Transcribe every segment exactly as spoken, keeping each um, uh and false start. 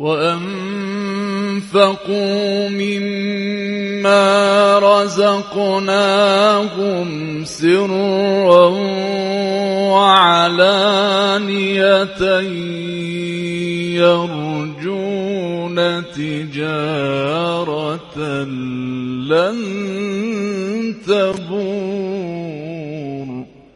وأنفقوا مما رزقناهم سرا وعلانية يرجون تجارة لن تبور.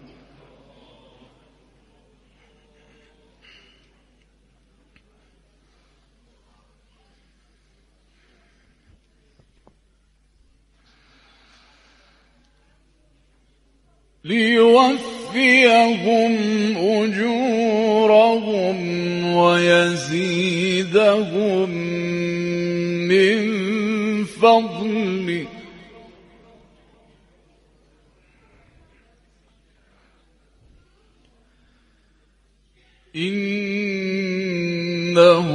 ليوفيهم أجورهم ويزيدهم من فضله إنه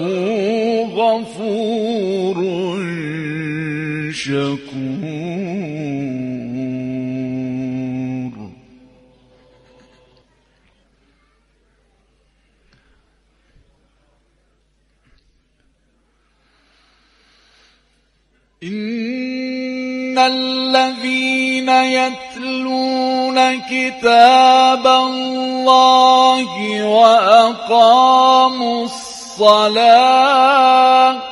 غفور شكور. إن الذين يتلون كتاب الله وأقاموا الصلاة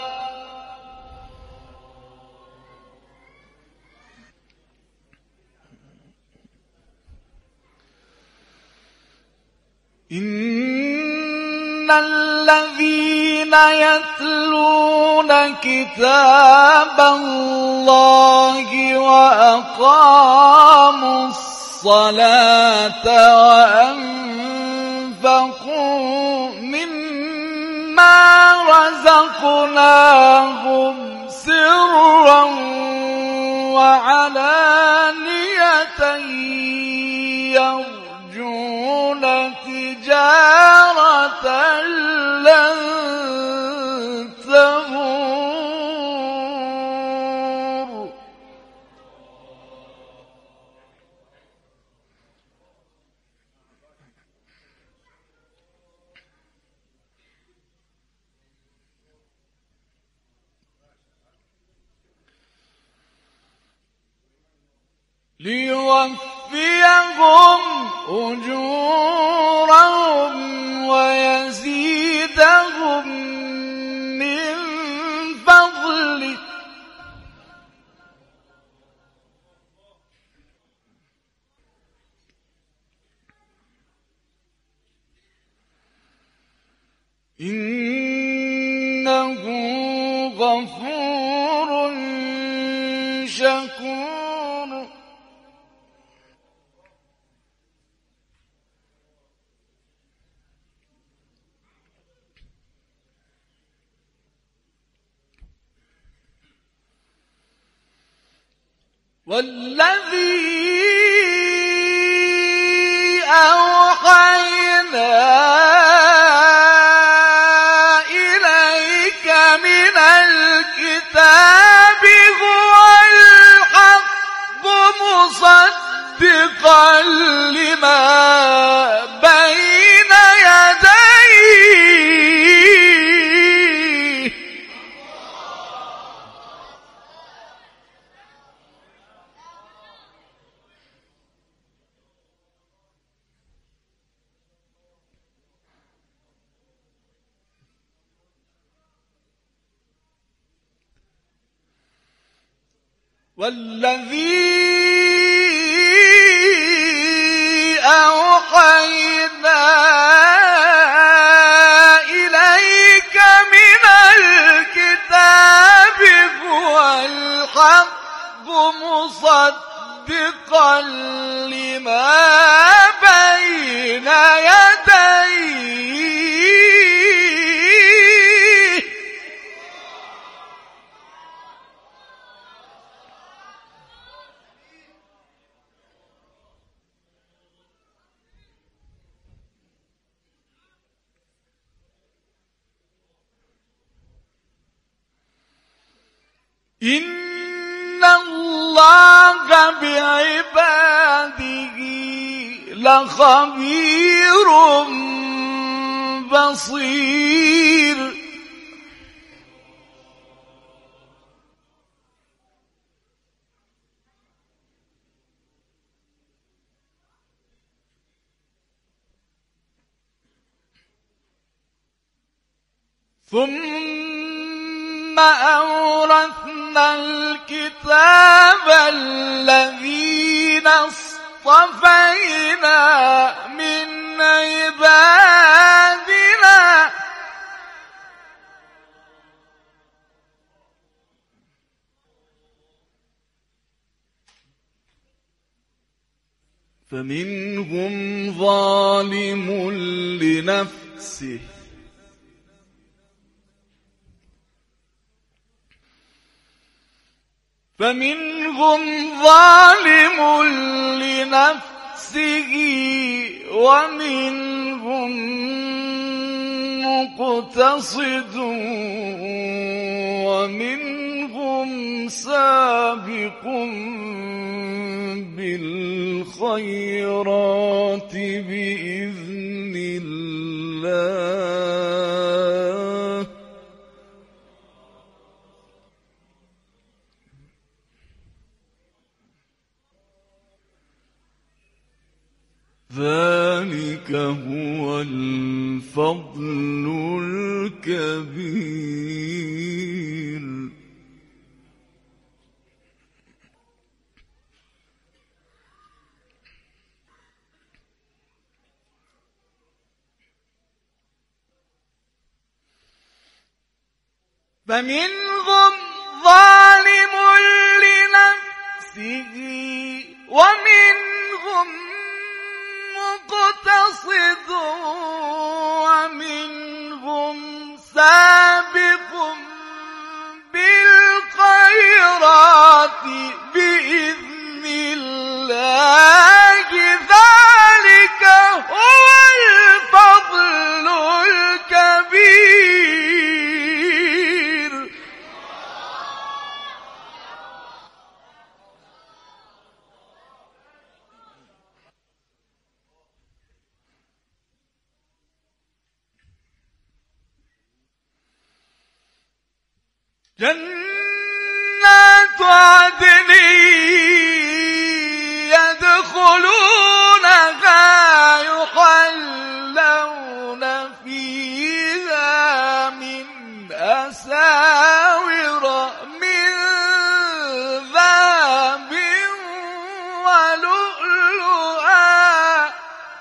إن الذين يتلون كتاب الله وأقاموا الصلاة وأنفقوا مما رزقناهم سرا وعلانية يرجون تجارة لن تبور. ليوفيهم أجورهم ويزيدهم من فضله إنه غفور شكور. والذي أوحينا إليك من الكتاب هو الحق مصدقا لما بين يديه والذي أوحينا إليك من الكتاب هو الحق مصدقا لما بين يديه إن الله بعباده لخبير بصير. ثم أورثنا الكتاب الذين اصطفينا من عبادنا فمنهم ظالم لنفسه فمنهم ظالم لنفسه ومنهم مقتصد ومنهم سابق بالخيرات بإذن الله ذلك هو الفضل الكبير. فمنهم ظالم لنفسه ومنهم مقتصد ومنهم سابق بالخيرات بإذن الله ذلك هو الفضل الكبير. جنات عدن يدخلونها يحلون فيها من أساور من ذهب ولؤلؤا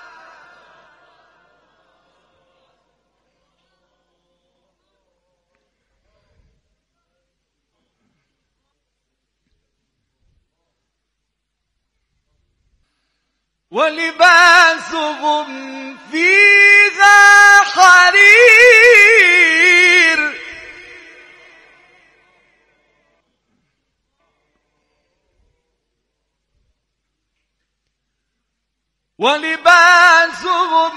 ولباسهم فيها حرير ولباسهم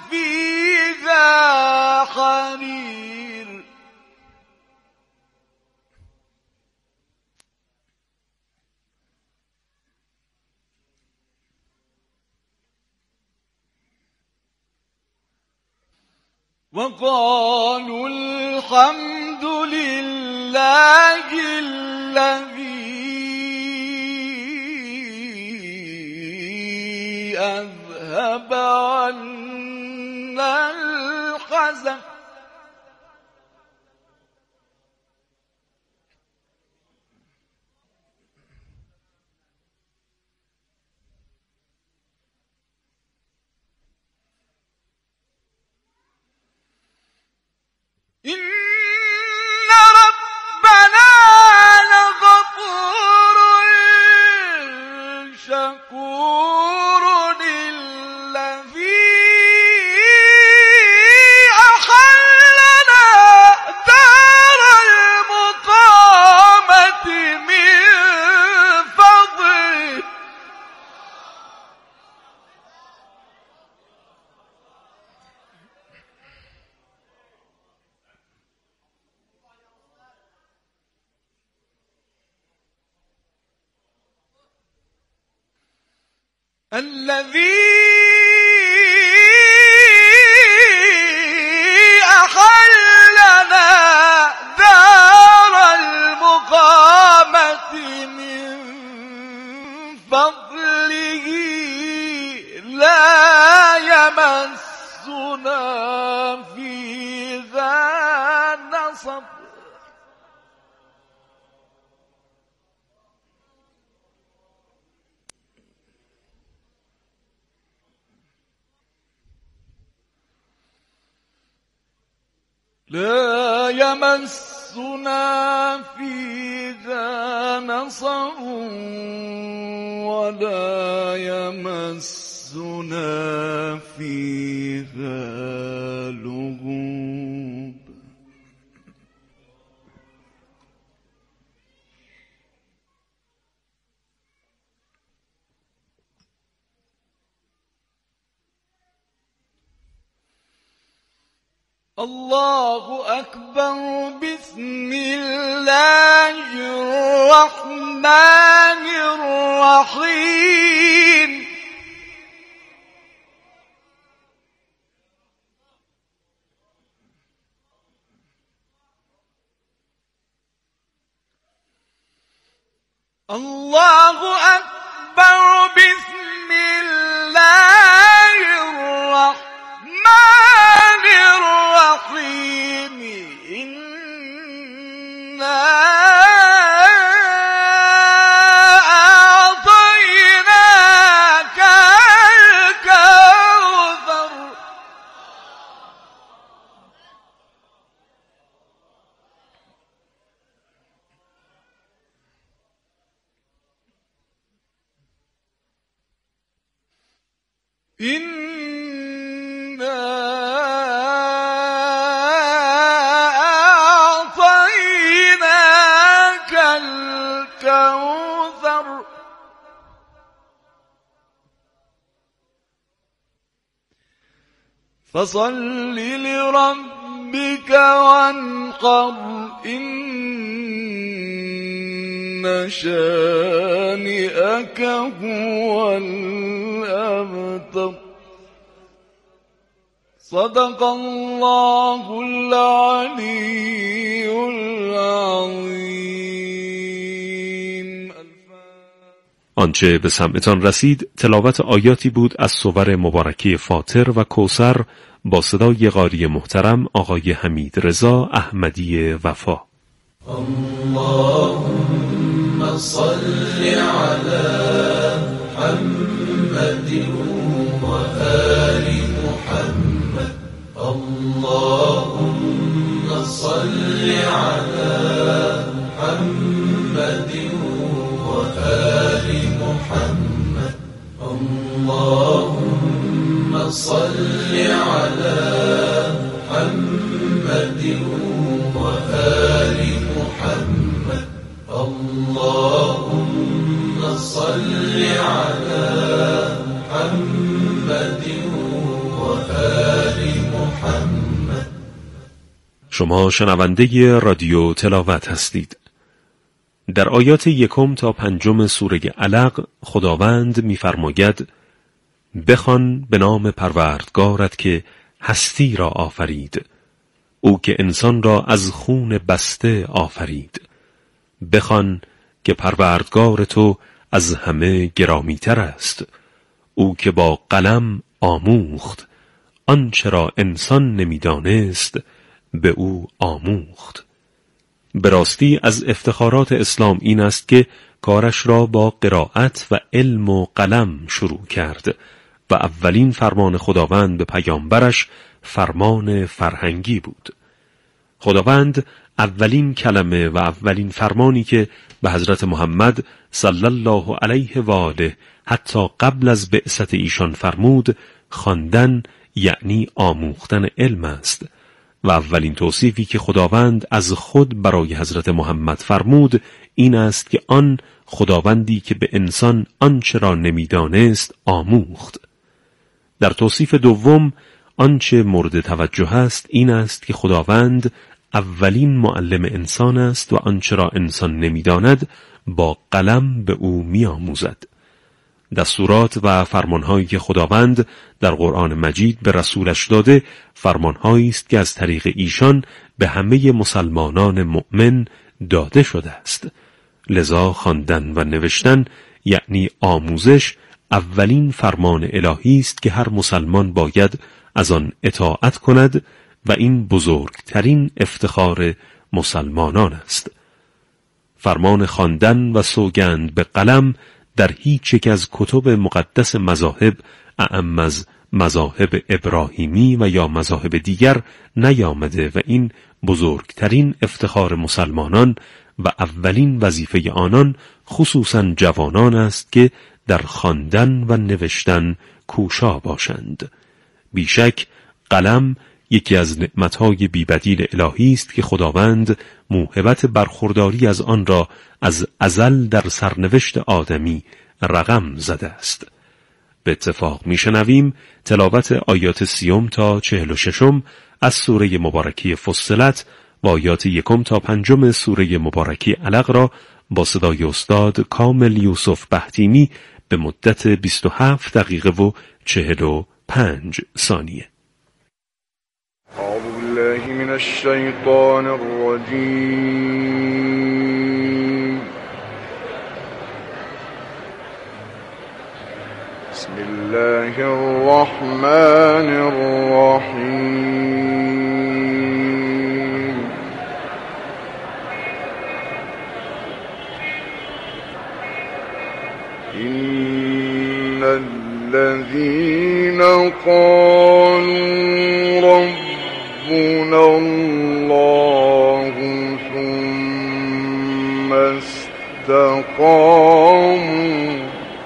فيها حرير وقالوا الحمد لله الذي أذهب عنا الحزن إن ربنا لغفور شكور الذي أحلنا دار المقامة من فضله الذي أحلنا دار المقامة من فضله لا يمسنا فيها لا يمسنا فيها نصب ولا يمسنا فيها لغوب. الله أكبر. بسم الله الرحمن الرحيم. الله أكبر. بسم الله الرحمن الرحيم. إنا أعطيناك الكوثر. إنا أعطيناك الكوثر فصل لربك وانحر. إن شانئك هو الأبتر. صدق الله العلي العظیم. آنچه به سمعتان رسید تلاوت آیاتی بود از سور مبارکه فاطر و کوثر با صدای قاری محترم آقای حمید رضا احمدی وفا. اللهم صل على محمد وآل محمد. اللهم صل على محمد وآل محمد. اللهم صل على محمد وآل محمد. اللهم صل على محمد وآل محمد. شما شنونده رادیو تلاوت هستید. در آیات یکم تا پنجم سوره علق خداوند می‌فرماید بخوان به نام پروردگارت که هستی را آفرید، او که انسان را از خون بسته آفرید. بخوان که پروردگار تو از همه گرامی‌تر است، او که با قلم آموخت آنچه را انسان نمی‌دانست به او آموخت. به راستی از افتخارات اسلام این است که کارش را با قرائت و علم و قلم شروع کرد و اولین فرمان خداوند به پیامبرش فرمان فرهنگی بود. خداوند اولین کلمه و اولین فرمانی که به حضرت محمد صلی الله علیه و آله حتی قبل از بعثت ایشان فرمود خواندن یعنی آموختن علم است و اولین توصیفی که خداوند از خود برای حضرت محمد فرمود این است که آن خداوندی که به انسان آنچه را نمیدانست آموخت. در توصیف دوم آنچه مورد توجه است این است که خداوند اولین معلم انسان است و آنچه را انسان نمیداند با قلم به او میآموزد. دستورات و فرمانهایی که خداوند در قرآن مجید به رسولش داده فرمانهایی است که از طریق ایشان به همه مسلمانان مؤمن داده شده است. لذا خواندن و نوشتن یعنی آموزش اولین فرمان الهی است که هر مسلمان باید از آن اطاعت کند و این بزرگترین افتخار مسلمانان است. فرمان خواندن و سوگند به قلم در هیچ یک از کتب مقدس مذاهب اعم از مذاهب ابراهیمی و یا مذاهب دیگر نیامده و این بزرگترین افتخار مسلمانان و اولین وظیفه آنان خصوصا جوانان است که در خواندن و نوشتن کوشا باشند. بیشک قلم یکی از نعمتهای بی‌بدیل الهی است که خداوند موهبت برخورداری از آن را از ازل در سرنوشت آدمی رقم زده است. به اتفاق میشنویم تلاوت آیات سیوم تا چهل و ششم از سوره مبارکه فصلت و آیات یکم تا پنجم سوره مبارکه علق را با صدای استاد کامل یوسف بهتیمی به مدت بیست و هفت دقیقه و چهل و پنج ثانیه. أعوذ بالله من الشيطان الرجيم. بسم الله الرحمن الرحيم. إن الذين قالوا ربنا الله ثم استقاموا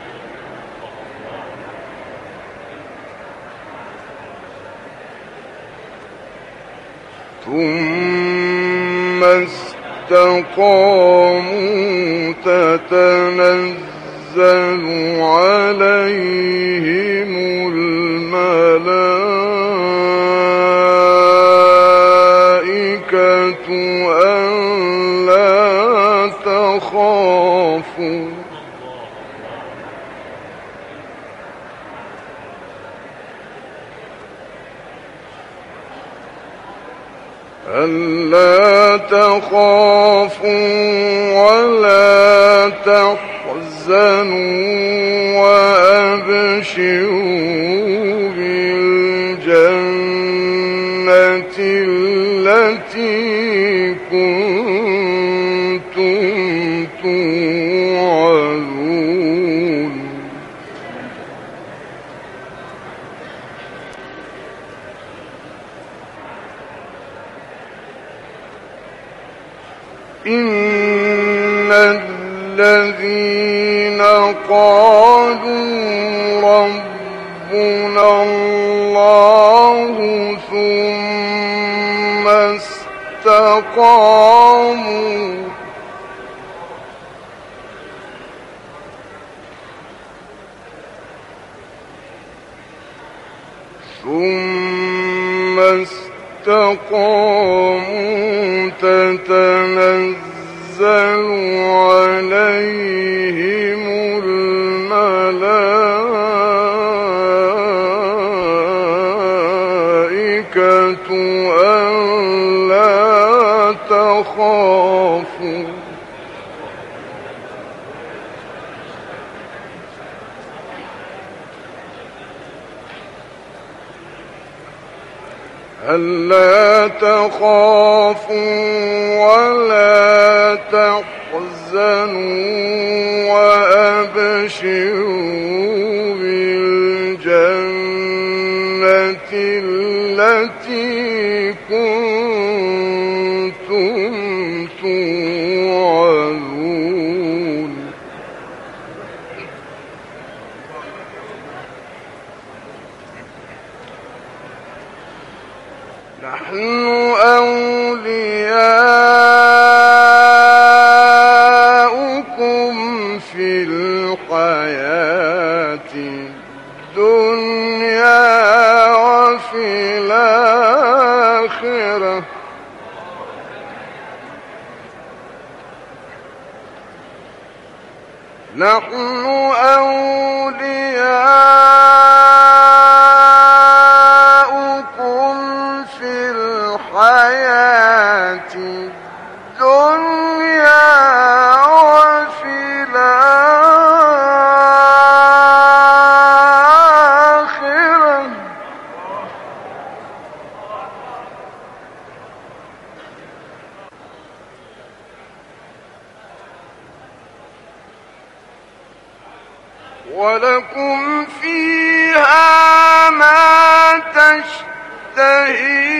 ثم استقاموا تتنزل عليهم الملائكة ألا تخافوا ألا تخافوا ولا تحزنوا وأبشروا بالجنة التي كنتم توعدون. إن الذين قالوا ربنا الله ثم استقاموا ثم استقاموا تتنزل عليهم الملائكة ألا تخافوا ألا تخافوا ولا تحزنوا وأبشروا بالجنة التي كنتم توعدون. نحن أولياؤكم في الحياة الدنيا وفي الآخرة نحن أولياؤكم في الحياة الدنيا وفي الآخرة ولكم فيها فيها ما تشتهي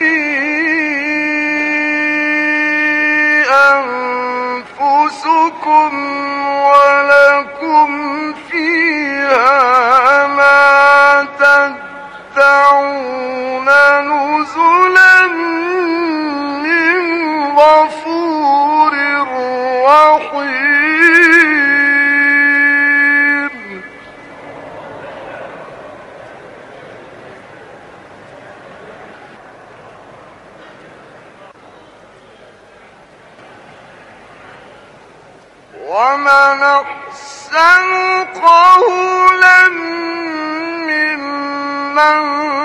أنفسكم ولكم فيها ما تدعون نزلا من غفور رحيم. ومن أحسن قولا ممن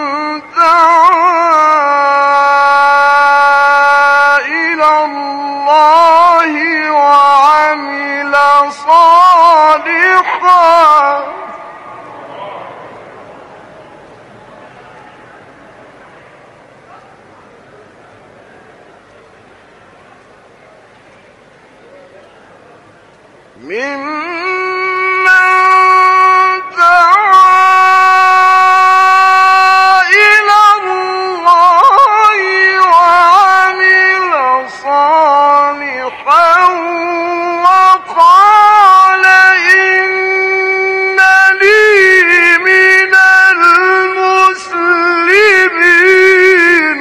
دعا إلى الله وعمل صالحا ممن دعا إلى الله وعمل صالحا وقال إنني من المسلمين.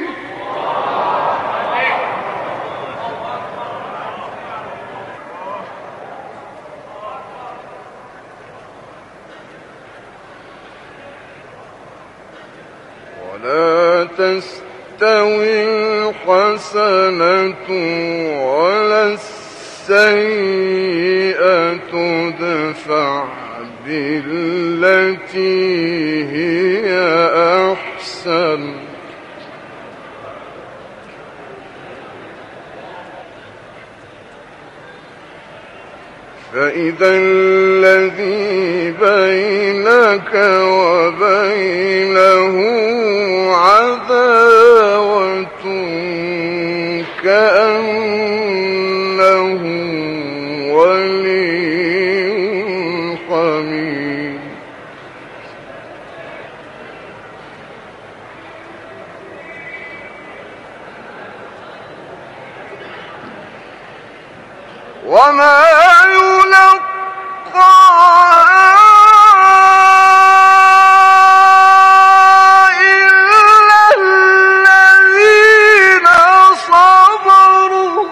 ولا تستوي الحسنة ولا السيئة ادفع بالتي هي أحسن فإذا الذي بينك وبينه عداوة كأنه ولي حميم. وما يلقاها إلا الذين صبروا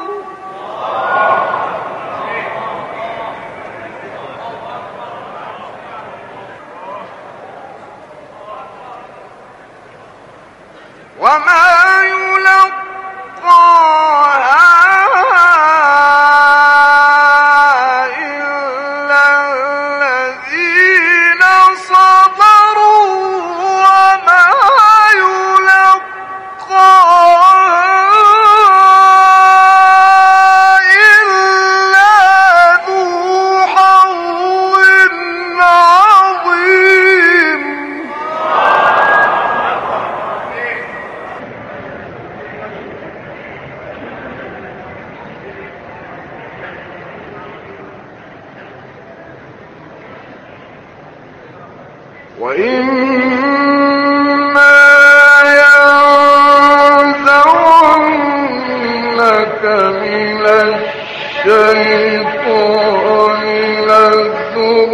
وما يلقاها وإما ينزغنك من الشيطان نزغ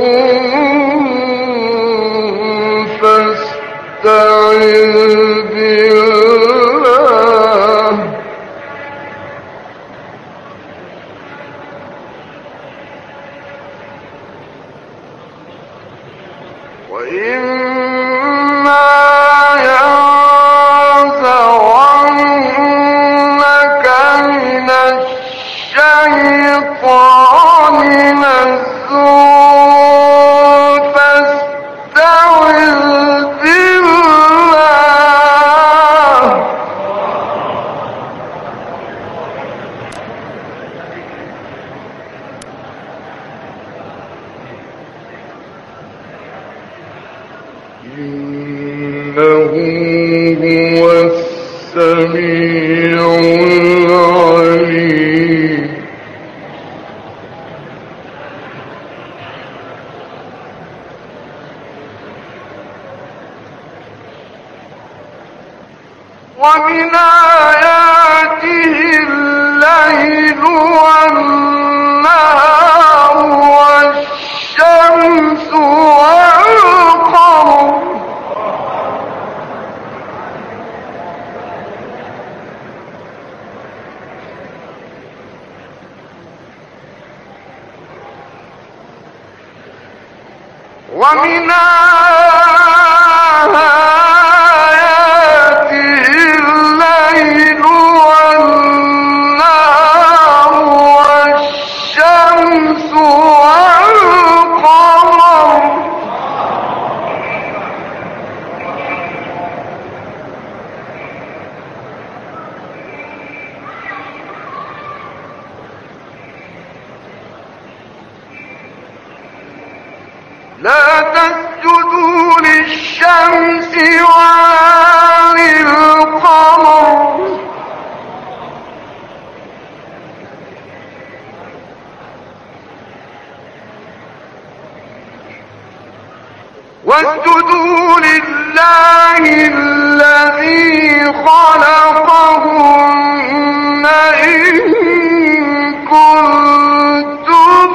فاستعذ بالله وإما ينزغنك من الشيطان نزغ فاستعذ بالله إنه هو السميع العليم. ومن آياته الليل والنهار والشمس والقمر ومن آياته الليل والنهار والشمس والقمر لا تسجدوا للشمس ولا للقمر واسجدوا لله الذي خلقهن إن كنتم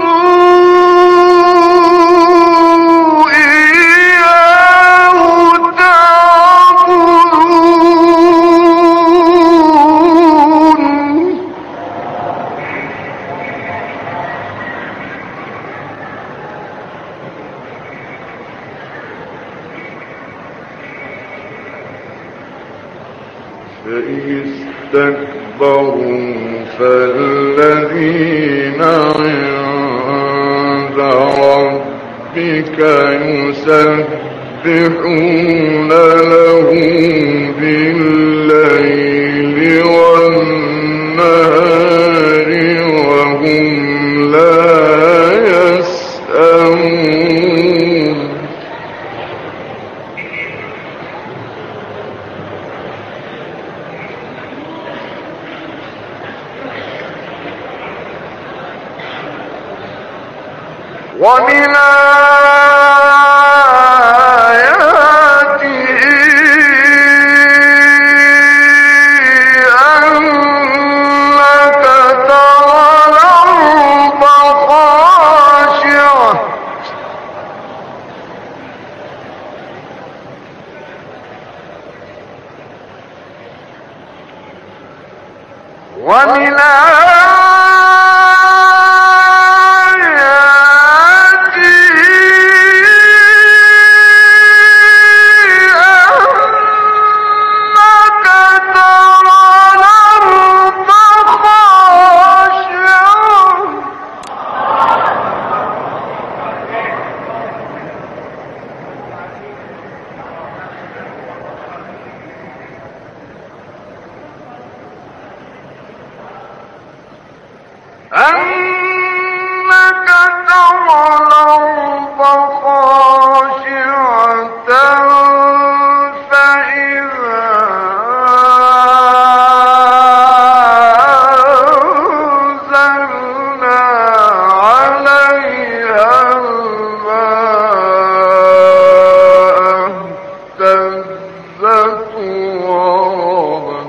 فإن استكبروا فالذين عند ربك يسبحون له بالليل والنهار وهم لا يسأمون ومن آياته أنك ترى الأرض خاشعة ومن أنك ترى الأرض خاشعة فإذا أنزلنا عليها الماء اهتزت وربت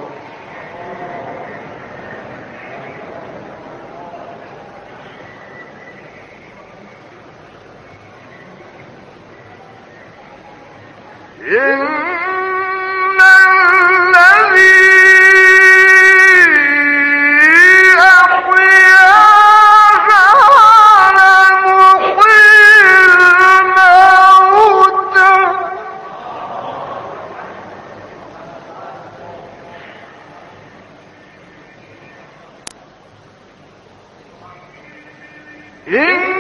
إن الذي أحياها لمحيي الموتى إن